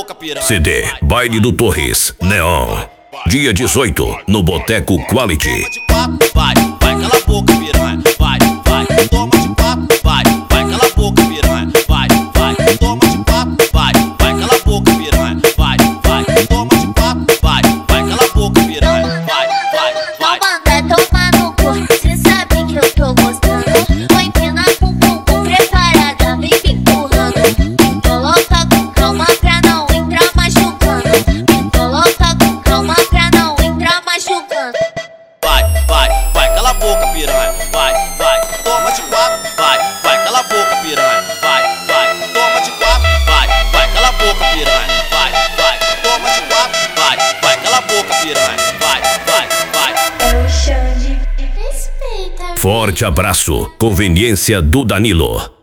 boca, piranha. CD Baile do Torres, Neon. Dia 18, no Boteco Quality. Vai, vai, cala a boca, piranha. Vai, vai, toma de quatro. Vai, vai, cala a boca, piranha. Vai, vai, toma de quatro. Vai, vai, cala a boca, piranha. Vai, vai, toma de quatro. Vai, vai, cala a boca, piranha. Vai, vai, vai. Não manda tomar no cu, cê sabe que eu tô gostando. Vou empinar com o bumbum preparada, vem me empurrando. Me coloca com calma pra não entrar machucando. Me coloca com calma pra não entrar machucando. Vai, vai, vai, cala a boca, piranha. Vai, vai, toma de quatro. Vai, vai, cala a boca, piranha. Vai, vai, toma de quatro. Vai, vai, cala a boca, piranha. Vai, vai, toma de quatro. Vai, vai, cala a boca, piranha. Vai, vai, vai. É o Xande. Respeita. Forte abraço, conveniência do Danilo.